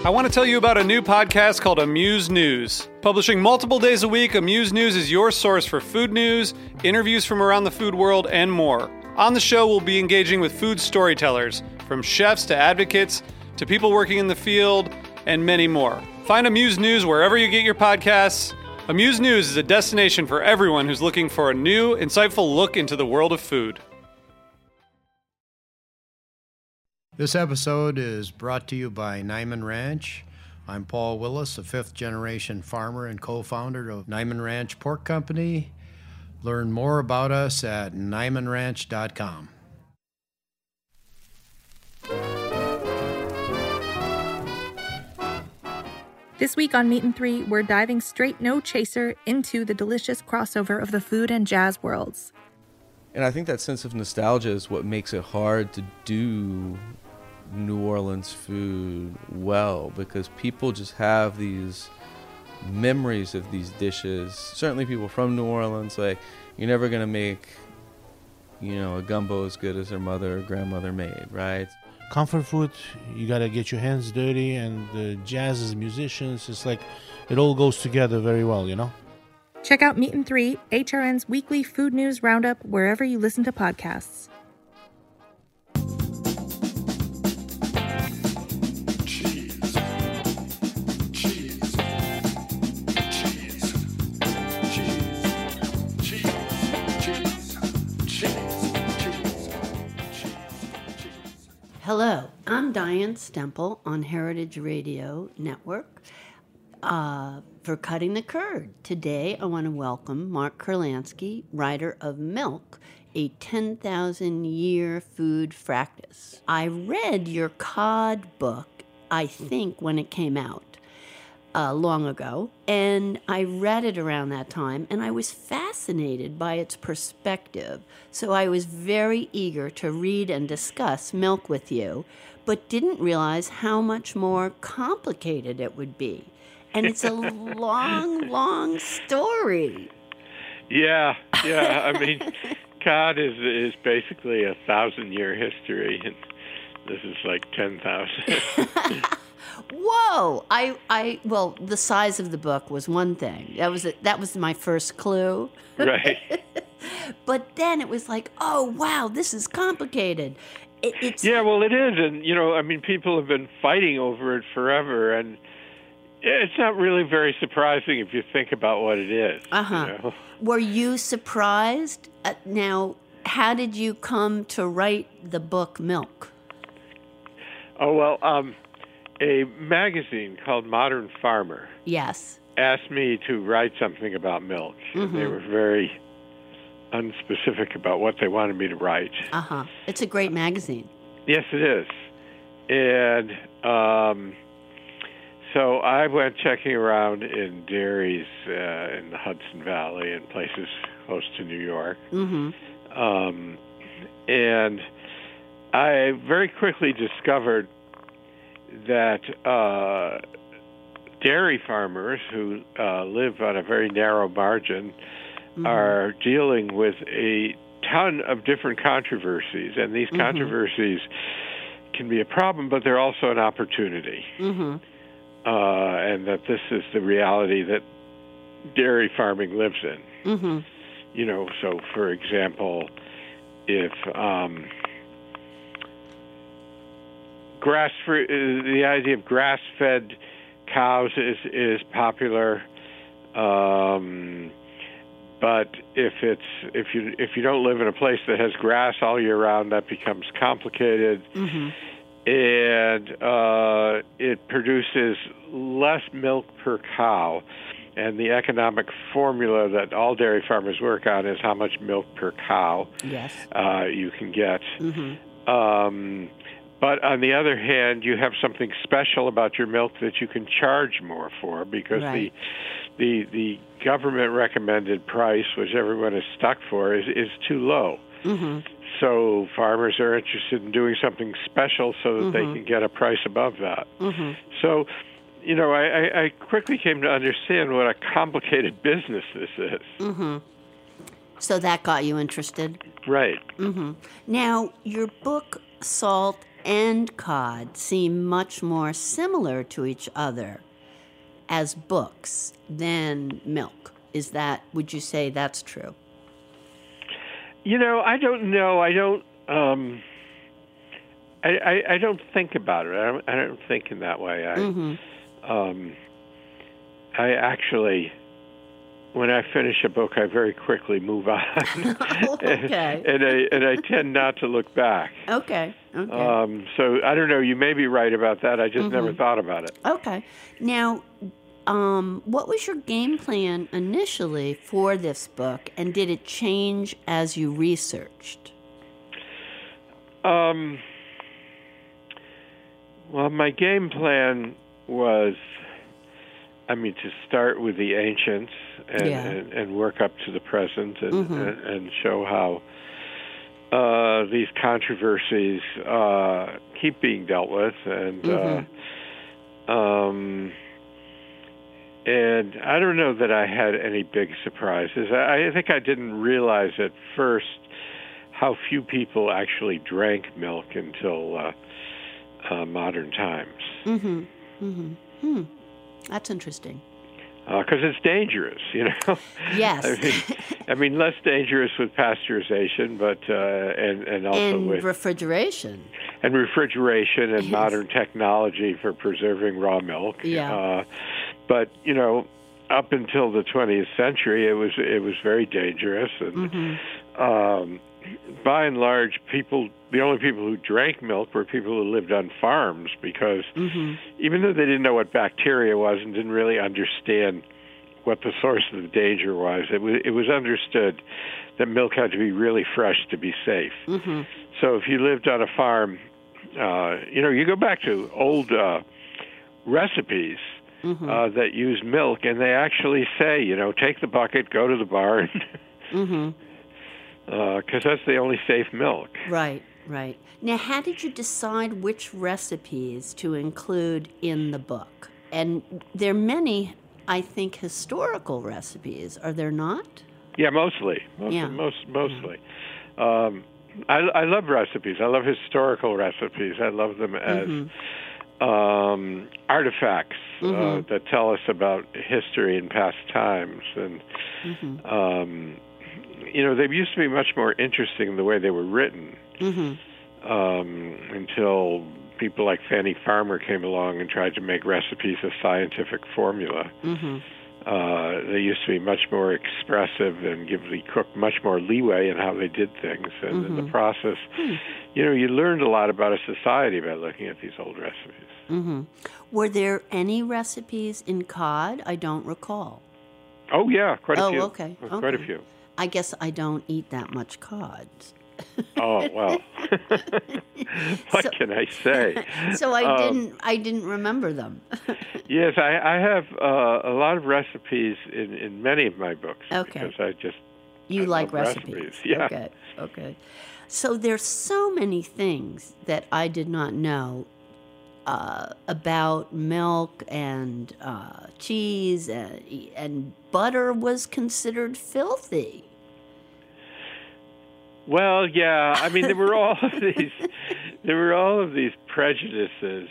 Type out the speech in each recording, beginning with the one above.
I want to tell you about a new podcast called Amuse News. Publishing multiple days a week, Amuse News is your source for food news, interviews from around the food world, and more. On the show, we'll be engaging with food storytellers, from chefs to advocates to people working in the field, and many more. Find Amuse News wherever you get your podcasts. Amuse News is a destination for everyone who's looking for a new, insightful look into the world of food. This episode is brought to you by Niman Ranch. I'm Paul Willis, a fifth-generation farmer and co-founder of Niman Ranch Pork Company. Learn more about us at nimanranch.com. This week on Meat and Three, we're diving straight, no chaser, into the delicious crossover of the food and jazz worlds. And I think that sense of nostalgia is what makes it hard to do New Orleans food well, because people just have these memories of these dishes. Certainly people from New Orleans, like, you're never going to make, a gumbo as good as their mother or grandmother made, right? Comfort food, you got to get your hands dirty, and the jazz as musicians, it's like it all goes together very well, Check out Meat and Three, HRN's weekly food news roundup, wherever you listen to podcasts. Hello, I'm Diane Stemple on Heritage Radio Network for Cutting the Curd. Today I want to welcome Mark Kurlansky, writer of Milk, a 10,000-year food practice. I read your cod book, I think, when it came out long ago, and I read it around that time, and I was fascinated by its perspective. So I was very eager to read and discuss Milk with you, but didn't realize how much more complicated it would be. And it's a long story. Yeah. I mean, cod is basically a 1,000-year history, and this is like 10,000. Whoa! Well, the size of the book was one thing. That was my first clue. Right. But then it was like, oh wow, this is complicated. Yeah, well, it is, and people have been fighting over it forever, and it's not really very surprising if you think about what it is. Were you surprised? Now, how did you come to write the book Milk? Oh well. A magazine called Modern Farmer asked me to write something about milk. Mm-hmm. They were very unspecific about what they wanted me to write. It's a great magazine. Yes, it is. And so I went checking around in dairies in the Hudson Valley and places close to New York. Mm-hmm. And I very quickly discovered that dairy farmers who live on a very narrow margin are dealing with a ton of different controversies, and these controversies can be a problem, but they're also an opportunity. And that this is the reality that dairy farming lives in. So for example, if the idea of grass-fed cows is popular, but if you don't live in a place that has grass all year round, that becomes complicated, and it produces less milk per cow. And the economic formula that all dairy farmers work on is how much milk per cow you can get. But on the other hand, you have something special about your milk that you can charge more for, because the government recommended price, which everyone is stuck for, is too low. So farmers are interested in doing something special so that they can get a price above that. So, I quickly came to understand what a complicated business this is. So that got you interested? Right. Now, your book, Salt and cod seem much more similar to each other as books than milk. Would you say that's true? I don't know. I don't think about it. I don't think in that way. I actually, when I finish a book, I very quickly move on. Okay. and I tend not to look back. Okay. So I don't know. You may be right about that. I just never thought about it. Okay. Now, what was your game plan initially for this book, and did it change as you researched? Well, my game plan was, to start with the ancients and work up to the present and show how these controversies keep being dealt with. And I don't know that I had any big surprises. I think I didn't realize at first how few people actually drank milk until modern times. That's interesting. Because it's dangerous, Yes. I mean, less dangerous with pasteurization, but and also with refrigeration. And refrigeration and modern technology for preserving raw milk. Yeah. But up until the 20th century, it was very dangerous, and by and large, the only people who drank milk were people who lived on farms, because even though they didn't know what bacteria was and didn't really understand what the source of the danger was, it was understood that milk had to be really fresh to be safe. So if you lived on a farm, you go back to old recipes that use milk, and they actually say, take the bucket, go to the barn. Because that's the only safe milk. Right. Now, how did you decide which recipes to include in the book? And there are many, I think, historical recipes, are there not? Yeah, mostly. Mostly. I love recipes. I love historical recipes. I love them as artifacts that tell us about history and past times. And they used to be much more interesting the way they were written until people like Fanny Farmer came along and tried to make recipes a scientific formula. They used to be much more expressive and give the cook much more leeway in how they did things. And in the process, you learned a lot about a society by looking at these old recipes. Were there any recipes in cod? I don't recall. Oh, yeah, quite a few. Oh, okay. Quite a few. I guess I don't eat that much cod. Oh, well. What can I say? So I didn't remember them. Yes, I have a lot of recipes in many of my books. Okay. Because I like recipes. Yeah. Okay. So there's so many things that I did not know about milk and cheese, and butter was considered filthy. Well, yeah. I mean, there were all of these prejudices.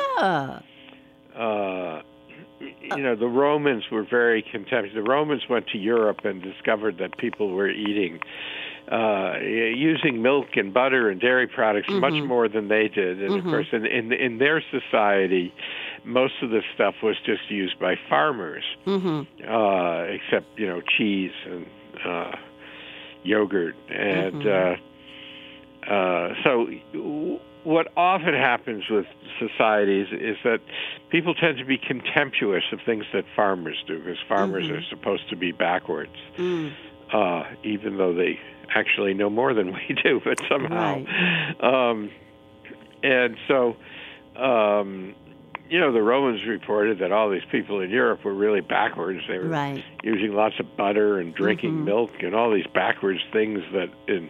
The Romans were very contemptuous. The Romans went to Europe and discovered that people were eating, using milk and butter and dairy products much more than they did. And of course, in their society, most of the stuff was just used by farmers, except cheese and yogurt. And so what often happens with societies is that people tend to be contemptuous of things that farmers do, because farmers are supposed to be backwards, even though they actually know more than we do, but somehow. Right. And so, the Romans reported that all these people in Europe were really backwards. They were using lots of butter and drinking milk and all these backwards things that in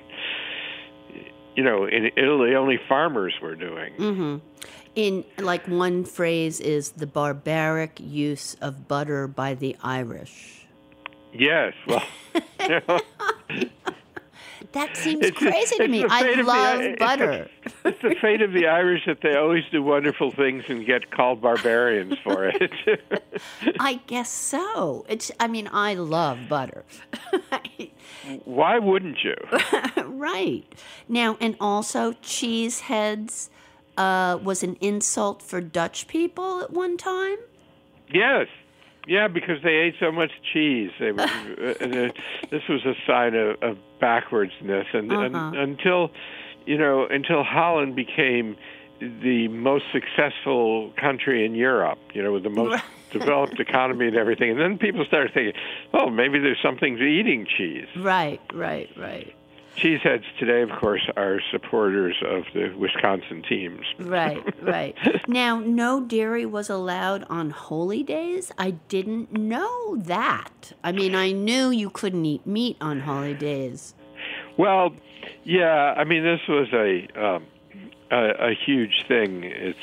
Italy only farmers were doing. In one phrase is the barbaric use of butter by the Irish. Yes, well, that seems crazy to me. I love butter. It's the fate of the Irish that they always do wonderful things and get called barbarians for it. I guess so. I love butter. Why wouldn't you? Right. Now, and also cheese heads was an insult for Dutch people at one time? Yes. Yeah, because they ate so much cheese. They were, this was a sign of backwardsness. And until Holland became the most successful country in Europe, with the most developed economy and everything. And then people started thinking, oh, maybe there's something to eating cheese. Right. Cheeseheads today, of course, are supporters of the Wisconsin teams. Right. Now, no dairy was allowed on holy days? I didn't know that. I knew you couldn't eat meat on holy days. Well, yeah, this was a huge thing.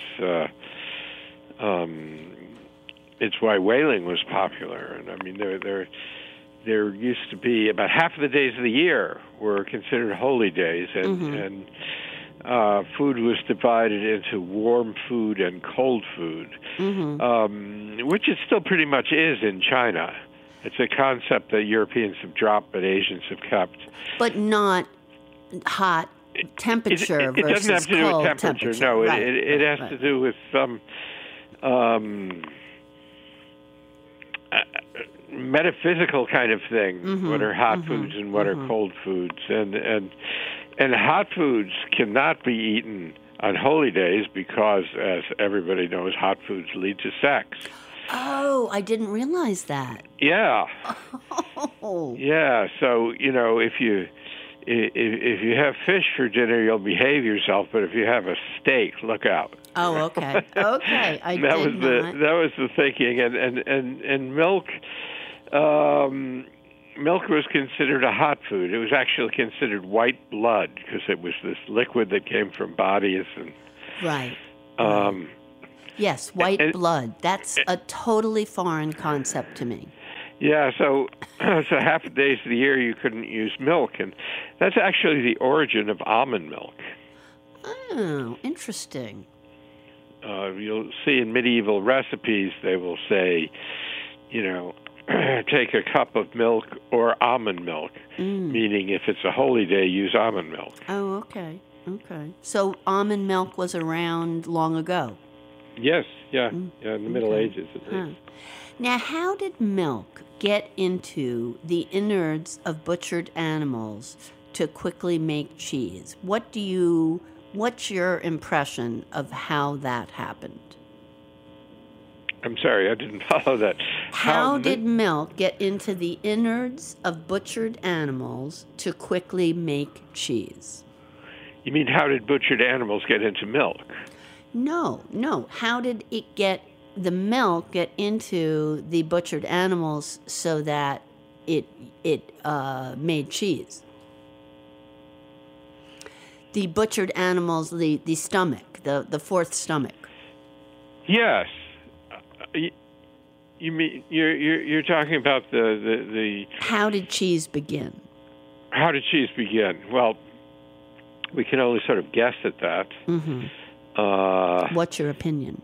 It's why whaling was popular. And there used to be about half of the days of the year were considered holy days, and food was divided into warm food and cold food, which it still pretty much is in China. It's a concept that Europeans have dropped, but Asians have kept. But not hot temperature it versus doesn't have to do cold with temperature. No, right. it has to do with some metaphysical kind of thing. What are hot foods and what are cold foods? And hot foods cannot be eaten on holy days because, as everybody knows, hot foods lead to sex. Oh, I didn't realize that. Yeah. Oh. Yeah. So if you have fish for dinner, you'll behave yourself. But if you have a steak, look out. Oh, okay. Okay, that was the thinking, and milk. Milk was considered a hot food. It was actually considered white blood because it was this liquid that came from bodies and. Right. Yes, white blood. That's a totally foreign concept to me. Yeah, so half the days of the year you couldn't use milk, and that's actually the origin of almond milk. Oh, interesting. You'll see in medieval recipes they will say, take a cup of milk or almond milk, meaning if it's a holy day, use almond milk. Oh, okay. So almond milk was around long ago? Yes, in the Middle Ages at least. Now, how did milk get into the innards of butchered animals to quickly make cheese? What's your impression of how that happened? I'm sorry, I didn't follow that. How did milk get into the innards of butchered animals to quickly make cheese? You mean how did butchered animals get into milk? No. How did the milk get into the butchered animals so that it made cheese? The butchered animals, the stomach, the fourth stomach. Yes. You mean you're talking about the How did cheese begin? How did cheese begin? Well, we can only sort of guess at that. What's your opinion?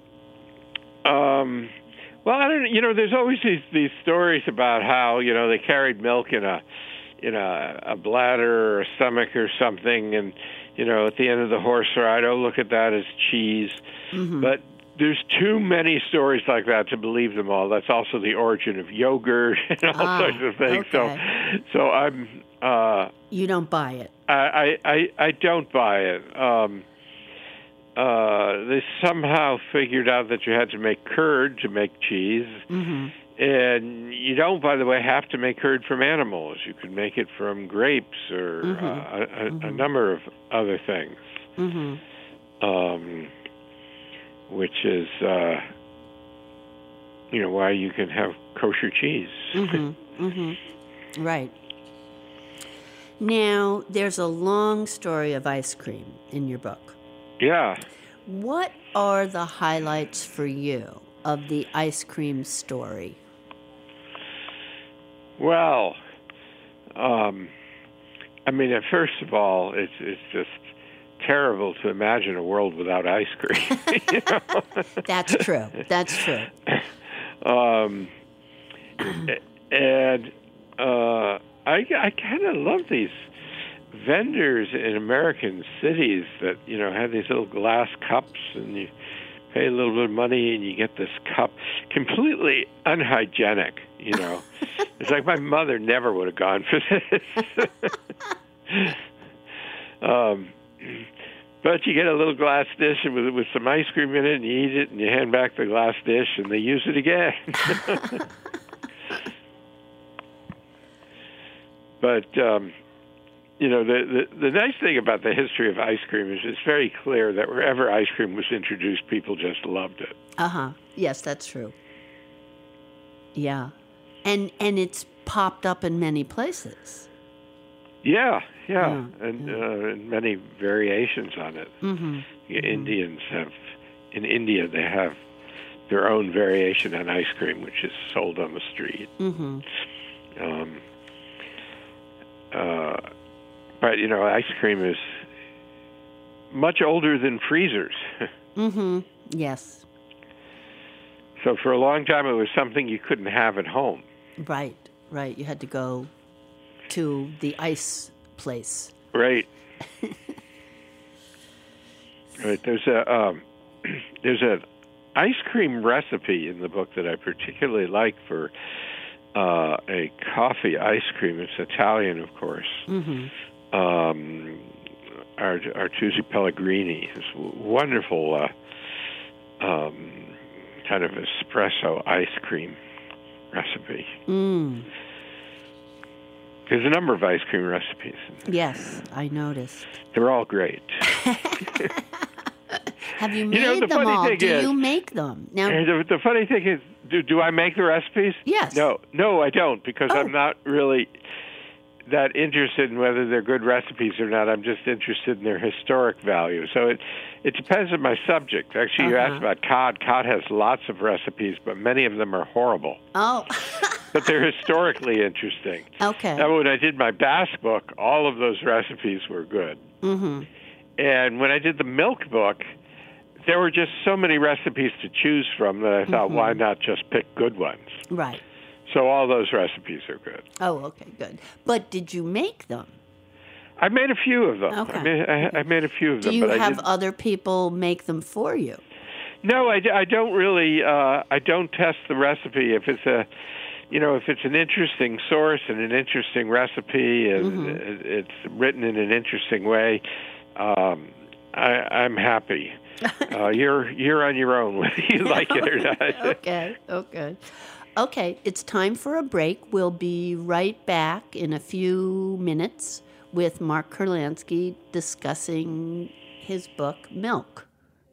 Well, I don't. There's always these stories about how they carried milk in a bladder or a stomach or something, and at the end of the horse ride, oh, look at that as cheese. But there's too many stories like that to believe them all. That's also the origin of yogurt and all sorts of things. Okay. So I'm. You don't buy it. I don't buy it. They somehow figured out that you had to make curd to make cheese. And you don't, by the way, have to make curd from animals. You can make it from grapes or a number of other things, which is, why you can have kosher cheese. Right. Now, there's a long story of ice cream in your book. Yeah. What are the highlights for you of the ice cream story? Well, first of all, it's just terrible to imagine a world without ice cream. You know? That's true. That's true. And I kind of love these vendors in American cities that, you know, have these little glass cups, and you pay a little bit of money and you get this cup, completely unhygienic, you know. It's like my mother never would have gone for this. But you get a little glass dish with some ice cream in it, and you eat it, and you hand back the glass dish, and they use it again. But you know, the nice thing about the history of ice cream is it's very clear that wherever ice cream was introduced, people just loved it. Yes, that's true. Yeah, and it's popped up in many places. Yeah, and many variations on it. Mm-hmm. Indians have, in India, they have their own variation on ice cream, which is sold on the street. Mm-hmm. But, you know, ice cream is much older than freezers. Mm-hmm. Yes. So for a long time, it was something you couldn't have at home. Right. You had to go to the ice place. Right. Right. There's an ice cream recipe in the book that I particularly like for a coffee ice cream. It's Italian, of course. Mm-hmm. Artusi Pellegrini, this wonderful kind of espresso ice cream recipe. There's a number of ice cream recipes. Yes, I noticed. They're all great. Have you made them all? Do you make them? Now, the funny thing is, do I make the recipes? Yes. No, I don't, because I'm not really that interested in whether they're good recipes or not. I'm just interested in their historic value. So it depends on my subject. Actually, you asked about cod. Cod has lots of recipes, but many of them are horrible. Oh. But they're historically interesting. Okay. Now, when I did my bass book, all of those recipes were good. Mm-hmm. And when I did the milk book, there were just so many recipes to choose from that I thought, why not just pick good ones? Right. So all those recipes are good. Oh, okay, good. But did you make them? I made a few of them. Okay. I made a few of them. Do you have other people make them for you? No, I don't really. I don't test the recipe. If it's if it's an interesting source and an interesting recipe and it's written in an interesting way, I'm happy. You're on your own whether you like it or not. Okay, it's time for a break. We'll be right back in a few minutes with Mark Kurlansky discussing his book, Milk.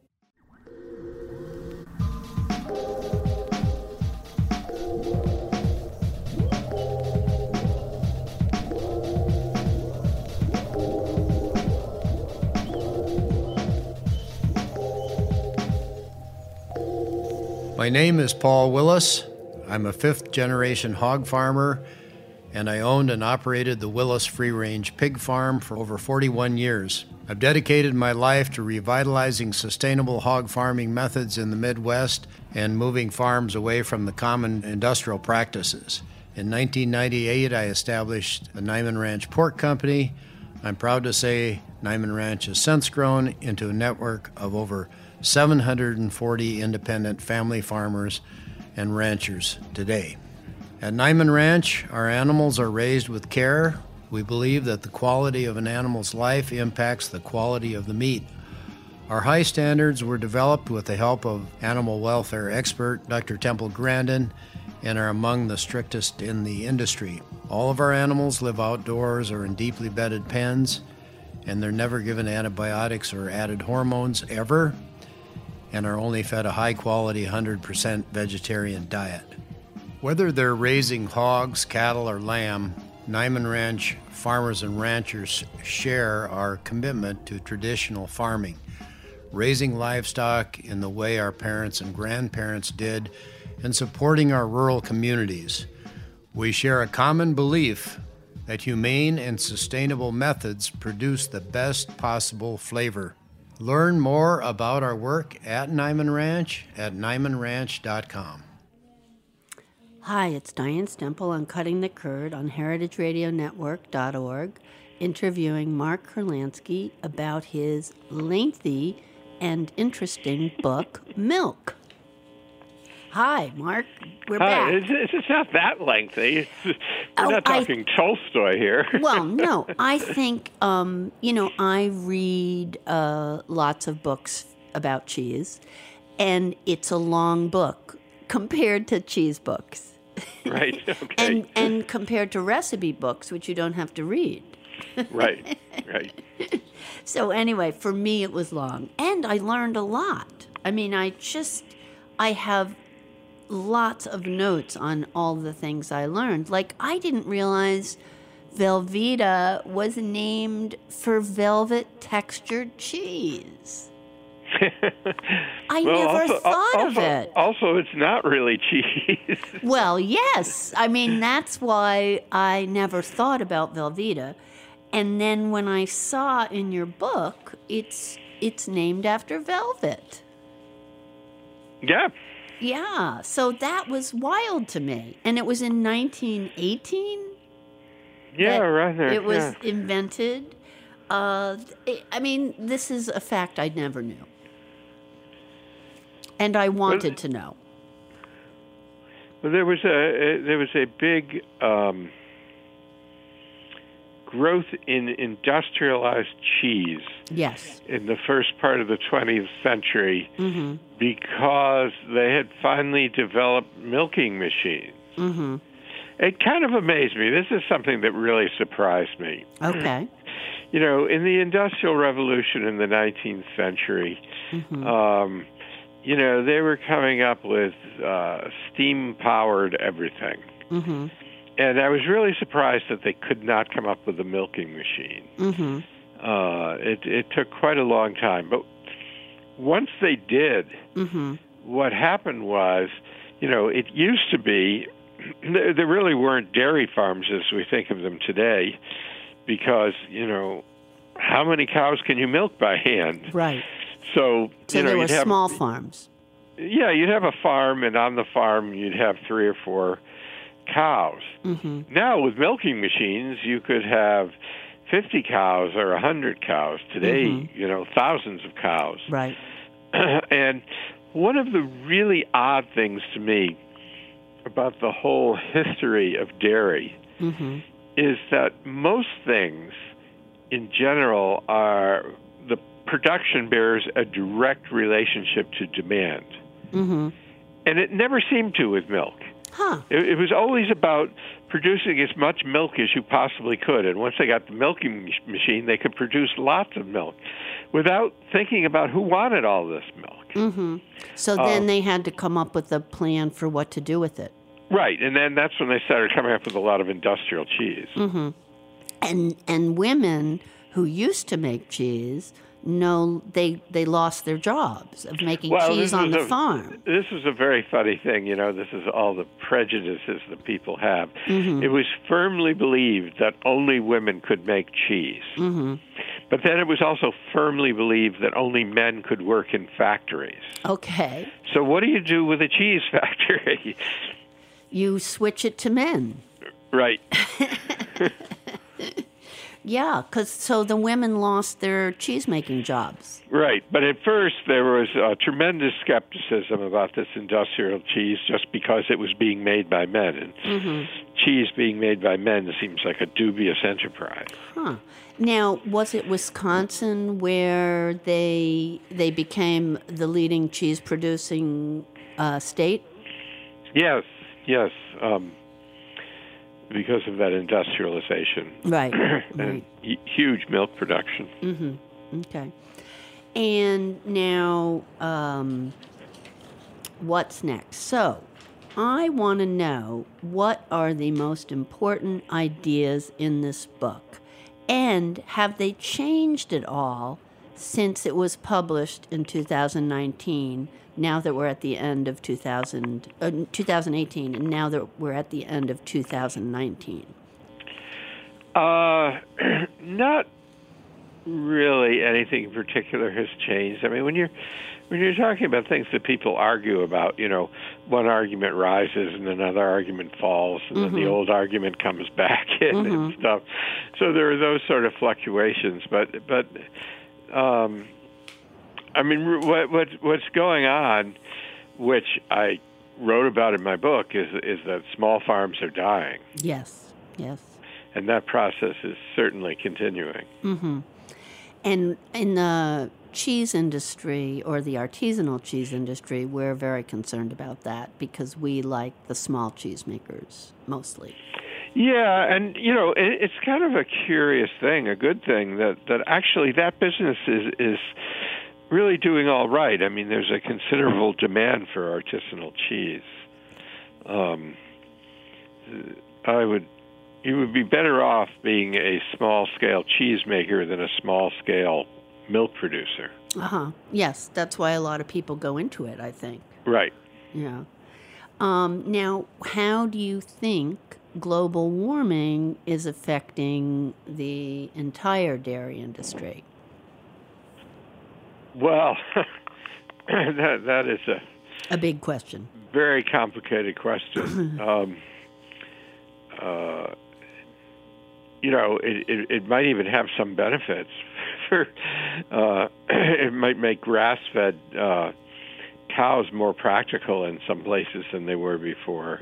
My name is Paul Willis. I'm a fifth-generation hog farmer, and I owned and operated the Willis Free-Range Pig Farm for over 41 years. I've dedicated my life to revitalizing sustainable hog farming methods in the Midwest and moving farms away from the common industrial practices. In 1998, I established the Niman Ranch Pork Company. I'm proud to say Niman Ranch has since grown into a network of over 740 independent family farmers and ranchers today. At Niman Ranch, our animals are raised with care. We believe that the quality of an animal's life impacts the quality of the meat. Our high standards were developed with the help of animal welfare expert Dr. Temple Grandin and are among the strictest in the industry. All of our animals live outdoors or in deeply bedded pens, and they're never given antibiotics or added hormones ever, and are only fed a high-quality 100% vegetarian diet. Whether they're raising hogs, cattle, or lamb, Niman Ranch farmers and ranchers share our commitment to traditional farming, raising livestock in the way our parents and grandparents did, and supporting our rural communities. We share a common belief that humane and sustainable methods produce the best possible flavor. Learn more about our work at Niman Ranch at NimanRanch.com. Hi, it's Diane Stemple on Cutting the Curd on heritageradionetwork.org, interviewing Mark Kurlansky about his lengthy and interesting book, Milk. Hi, Mark. We're back. It's not that lengthy. We're not talking Tolstoy here. Well, no. I think, I read lots of books about cheese, and it's a long book compared to cheese books. Right, okay. And compared to recipe books, which you don't have to read. Right. So anyway, for me it was long. And I learned a lot. I mean, I have lots of notes on all the things I learned. Like, I didn't realize Velveeta was named for velvet textured cheese. I never thought of it. Also, it's not really cheese. Well, yes. I mean, that's why I never thought about Velveeta. And then when I saw in your book, it's named after velvet. Yeah. Yeah. So that was wild to me. And it was in 1918? Yeah, right there. It was invented. This is a fact I never knew. And I wanted to know. Well, there was a big growth in industrialized cheese. Yes. In the first part of the 20th century, because they had finally developed milking machines. Mm-hmm. It kind of amazed me. This is something that really surprised me. Okay. In the Industrial Revolution in the 19th century, they were coming up with steam-powered everything. Mm-hmm. And I was really surprised that they could not come up with a milking machine. Mm-hmm. It took quite a long time. But once they did, what happened was, it used to be, there really weren't dairy farms as we think of them today, because, how many cows can you milk by hand? Right. So there were small farms. Yeah, you'd have a farm, and on the farm you'd have 3 or 4 cows. Mm-hmm. Now, with milking machines, you could have 50 cows or 100 cows. Today, thousands of cows. Right. And one of the really odd things to me about the whole history of dairy is that most things, in general, the production bears a direct relationship to demand. Mm-hmm. And it never seemed to with milk. Huh. It was always about producing as much milk as you possibly could. And once they got the milking machine, they could produce lots of milk without thinking about who wanted all this milk. Mm-hmm. So then they had to come up with a plan for what to do with it. Right. And then that's when they started coming up with a lot of industrial cheese. Mm-hmm. And women who used to make cheese, they lost their jobs of making cheese on the farm. This is a very funny thing, this is all the prejudices that people have. Mm-hmm. It was firmly believed that only women could make cheese. Mm-hmm. But then it was also firmly believed that only men could work in factories. Okay. So what do you do with a cheese factory? You switch it to men. Right. Yeah, so the women lost their cheese-making jobs. Right, but at first there was tremendous skepticism about this industrial cheese just because it was being made by men. And cheese being made by men seems like a dubious enterprise. Huh. Now, was it Wisconsin where they became the leading cheese-producing state? Yes. Because of that industrialization. Right. And huge milk production. Mm-hmm. Okay. And now, what's next? So, I want to know, what are the most important ideas in this book? And have they changed at all since it was published in 2019, now that we're at the end of 2018, and now that we're at the end of 2019? Not really anything in particular has changed. I mean, when you're talking about things that people argue about, one argument rises and another argument falls, and then the old argument comes back in and stuff. So there are those sort of fluctuations. But I mean, what's going on, which I wrote about in my book, is that small farms are dying. Yes. And that process is certainly continuing. Mm-hmm. And in the cheese industry, or the artisanal cheese industry, we're very concerned about that because we like the small cheesemakers mostly. Yeah, and it's kind of a curious thing, a good thing that actually that business is really doing all right. I mean, there's a considerable demand for artisanal cheese. You would be better off being a small-scale cheesemaker than a small-scale milk producer. Yes, that's why a lot of people go into it, I think. Right. Yeah. Now, how do you think global warming is affecting the entire dairy industry? Well, that is a big question. Very complicated question. It might even have some benefits. It might make grass-fed cows more practical in some places than they were before.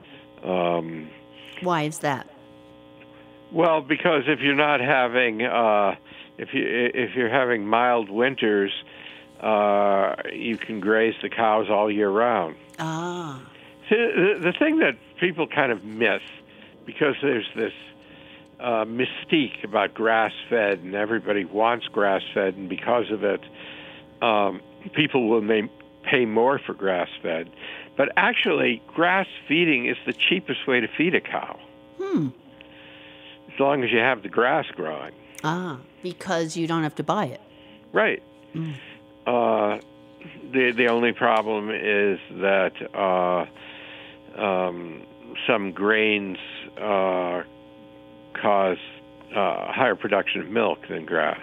Why is that? Well, because if you're not having if you're having mild winters, you can graze the cows all year round. See, the thing that people kind of miss, because there's this mystique about grass-fed, and everybody wants grass-fed, and because of it, people will pay more for grass-fed. But actually, grass feeding is the cheapest way to feed a cow. As long as you have the grass growing. Because you don't have to buy it. Right. The only problem is that some grains cause higher production of milk than grass.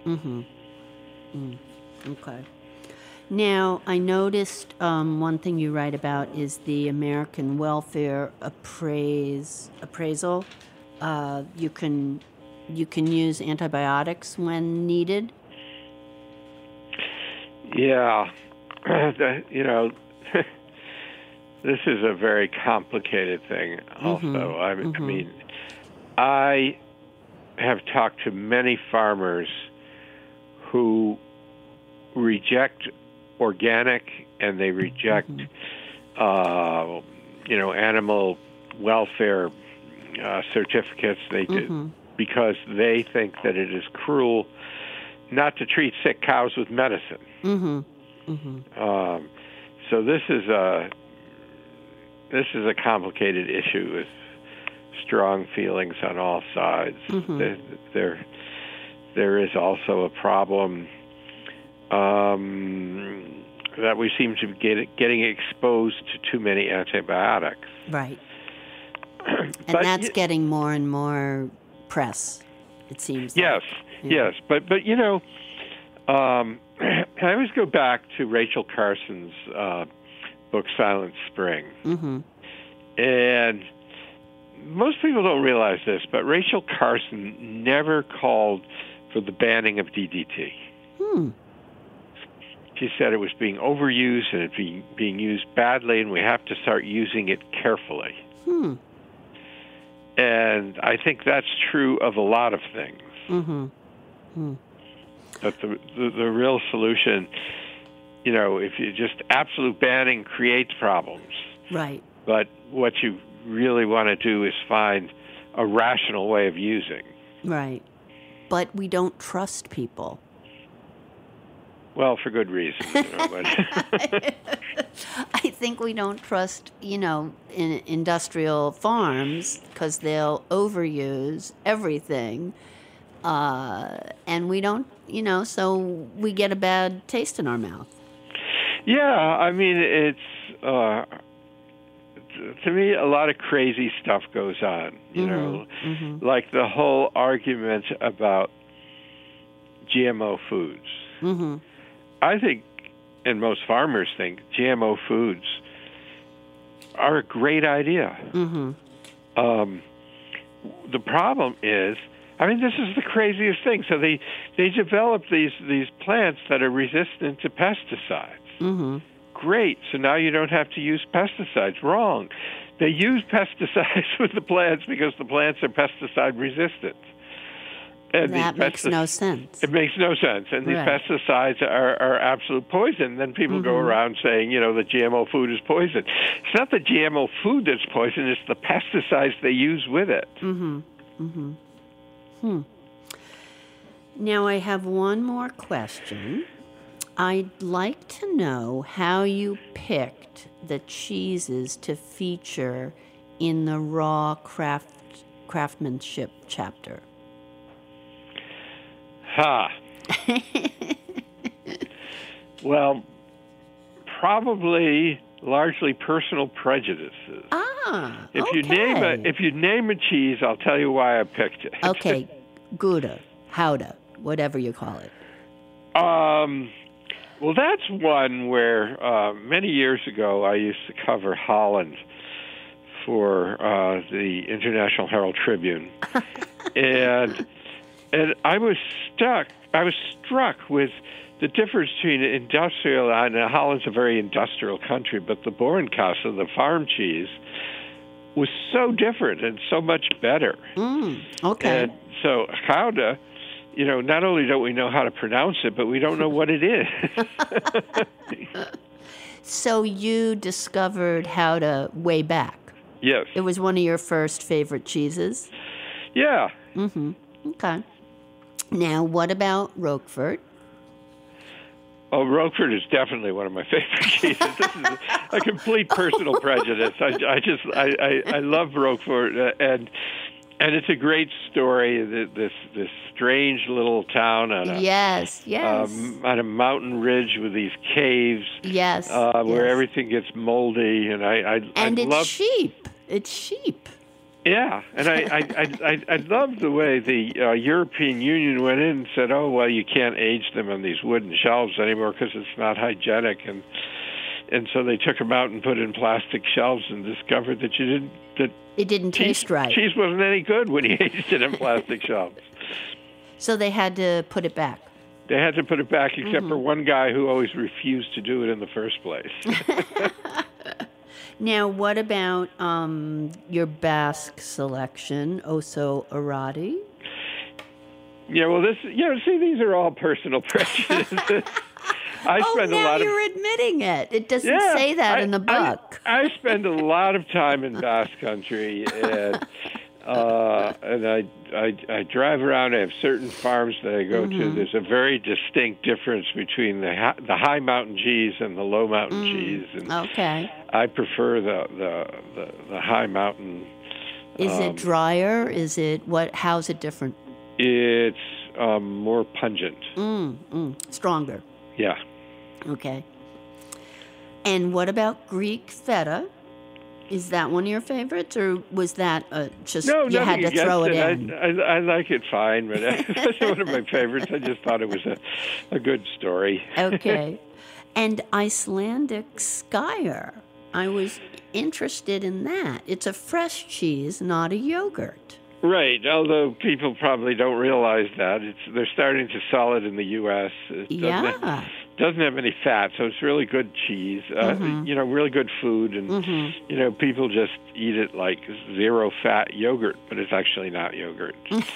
Okay. Now, I noticed one thing you write about is the American Welfare Appraisal. You can use antibiotics when needed. Yeah, this is a very complicated thing. Also, I mean, I have talked to many farmers who reject organic, and they reject, animal welfare certificates. They do because they think that it is cruel not to treat sick cows with medicine. So this is a complicated issue with strong feelings on all sides. There is also a problem that we seem to be getting exposed to too many antibiotics. Right. And that's getting more and more press, it seems. Yes, yes. But I always go back to Rachel Carson's book, Silent Spring. And most people don't realize this, but Rachel Carson never called for the banning of DDT. She said it was being overused and it being used badly, and we have to start using it carefully. And I think that's true of a lot of things. But the real solution, if you just absolute banning creates problems. Right. But what you really want to do is find a rational way of using. Right. But we don't trust people. Well, for good reason. I think we don't trust, in industrial farms because they'll overuse everything. And we don't, so we get a bad taste in our mouth. Yeah, I mean, it's to me, a lot of crazy stuff goes on. You know, like the whole argument about GMO foods. I think, and most farmers think, GMO foods are a great idea. The problem is, I mean, this is the craziest thing. So they develop these plants that are resistant to pesticides. Great. So now you don't have to use pesticides. Wrong. They use pesticides with the plants because the plants are pesticide resistant. And that makes no sense. It makes no sense. And these pesticides are absolute poison. Then people go around saying, you know, the GMO food is poison. It's not the GMO food that's poison. It's the pesticides they use with it. Now I have one more question. I'd like to know how you picked the cheeses to feature in the raw craftsmanship chapter. Well, probably largely personal prejudices. If you name a cheese, I'll tell you why I picked it. Okay, Gouda, Gouda, whatever you call it. Well, that's one where many years ago I used to cover Holland for the International Herald Tribune, and I was struck with the difference between industrial, and Holland's a very industrial country, but the Boerenkasse, the farm cheese, was so different and so much better. Okay. And so Gouda, you know, not only don't we know how to pronounce it, but we don't know what it is. So you discovered Gouda way back. Yes. It was one of your first favorite cheeses? Yeah. Okay. Now, what about Roquefort? Oh, Roquefort is definitely one of my favorite cheeses. This is a complete personal prejudice. I love Roquefort, and it's a great story. This strange little town on a mountain ridge with these caves. Where everything gets moldy, and it's sheep. It's sheep. Yeah, and I love the way the European Union went in and said, "Oh, well, you can't age them on these wooden shelves anymore because it's not hygienic," and so they took them out and put in plastic shelves and discovered that it didn't taste right. Cheese wasn't any good when you aged it in plastic shelves. So they had to put it back. They had to put it back, except for one guy who always refused to do it in the first place. Now, what about your Basque selection, Osso Arrati? Yeah, well, these are all personal prejudices. You're admitting it. It doesn't say that in the book. I spend a lot of time in Basque Country, and I drive around. I have certain farms that I go to. There's a very distinct difference between the high mountain cheese and the low mountain cheese. And I prefer the high mountain. Is it drier? Is it what? How's it different? It's more pungent. Stronger. Yeah. Okay. And what about Greek feta? Is that one of your favorites, or was that you had to throw it in? I like it fine, but it wasn't one of my favorites. I just thought it was a good story. Okay. And Icelandic Skyr. I was interested in that. It's a fresh cheese, not a yogurt. Right, although people probably don't realize that. They're starting to sell it in the U.S. It doesn't have any fat, so it's really good cheese, really good food. And, people just eat it like zero-fat yogurt, but it's actually not yogurt.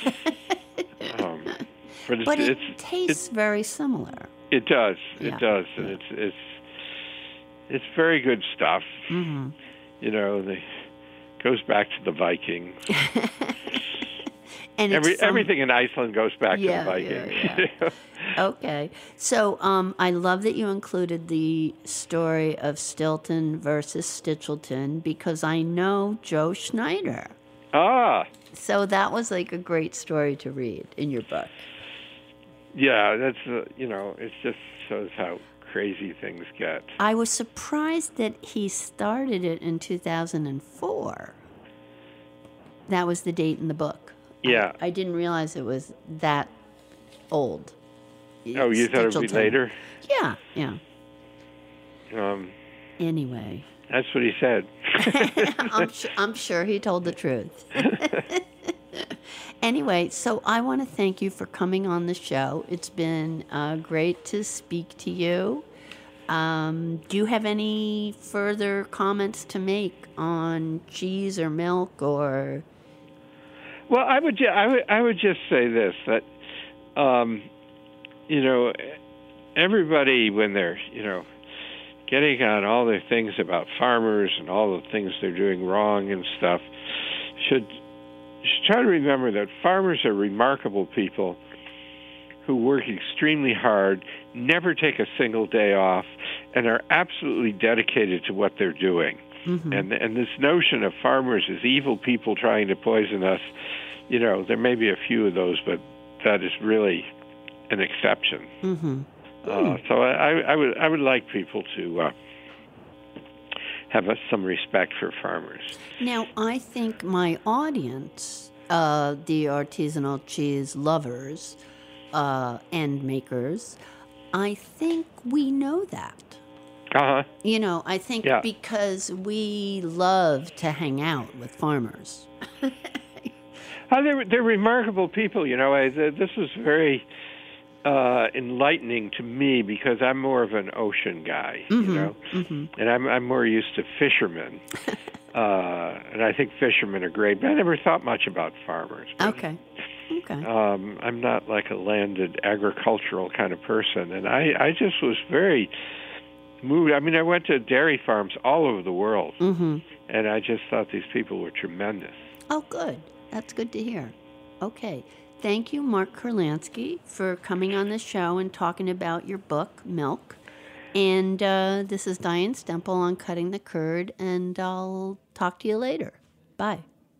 But it tastes very similar. It does. It does. And it's very good stuff. Goes back to the Vikings. And everything in Iceland goes back to the Vikings. Yeah. Okay. So I love that you included the story of Stilton versus Stichelton because I know Joe Schneider. So that was like a great story to read in your book. Yeah, that's, it just shows how crazy things get. I was surprised that he started it in 2004. That was the date in the book. Yeah. I didn't realize it was that old. Oh, you thought it would be later? Yeah. Anyway. That's what he said. I'm sure he told the truth. Anyway, so I want to thank you for coming on the show. It's been great to speak to you. Do you have any further comments to make on cheese or milk or? Well, I would just say this, that everybody, when they're getting on all their things about farmers and all the things they're doing wrong and stuff, should try to remember that farmers are remarkable people who work extremely hard, never take a single day off, and are absolutely dedicated to what they're doing. Mm-hmm. And this notion of farmers as evil people trying to poison us, there may be a few of those, but that is really an exception. Mm-hmm. So I would like people to have some respect for farmers. Now, I think my audience, the artisanal cheese lovers and makers, I think we know that. Uh-huh. I think because we love to hang out with farmers. They're remarkable people. This was very enlightening to me because I'm more of an ocean guy, Mm-hmm. and I'm more used to fishermen, and I think fishermen are great. But I never thought much about farmers. Okay. I'm not like a landed agricultural kind of person, and I just was very moved. I mean, I went to dairy farms all over the world, mm-hmm. and I just thought these people were tremendous. Oh, good. That's good to hear. Okay. Thank you, Mark Kurlansky, for coming on the show and talking about your book, Milk. And this is Diane Stemple on Cutting the Curd, and I'll talk to you later. Bye.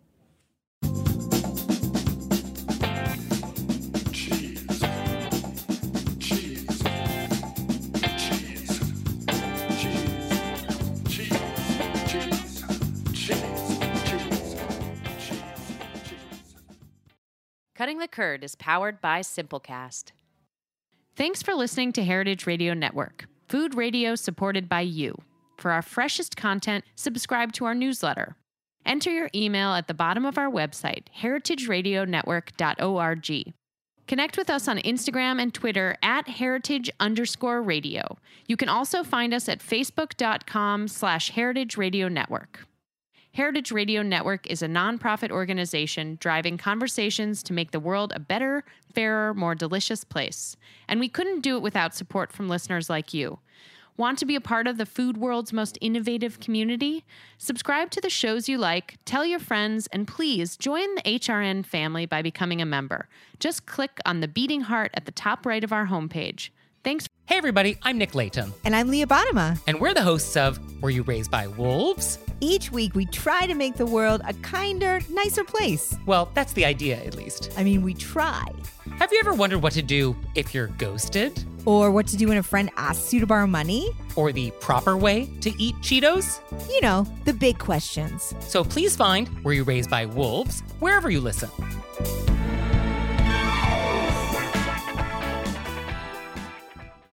Cutting the Curd is powered by Simplecast. Thanks for listening to Heritage Radio Network, food radio supported by you. For our freshest content, subscribe to our newsletter. Enter your email at the bottom of our website, heritageradionetwork.org. Connect with us on Instagram and Twitter at @heritage_radio. You can also find us at facebook.com/Heritage Radio Network. Heritage Radio Network is a nonprofit organization driving conversations to make the world a better, fairer, more delicious place. And we couldn't do it without support from listeners like you. Want to be a part of the food world's most innovative community? Subscribe to the shows you like, tell your friends, and please join the HRN family by becoming a member. Just click on the beating heart at the top right of our homepage. Thanks. Hey everybody, I'm Nick Layton. And I'm Leah Bottima. And we're the hosts of Were You Raised by Wolves? Each week we try to make the world a kinder, nicer place. Well, that's the idea, at least. I mean, we try. Have you ever wondered what to do if you're ghosted? Or what to do when a friend asks you to borrow money? Or the proper way to eat Cheetos? You know, the big questions. So please find Were You Raised by Wolves wherever you listen.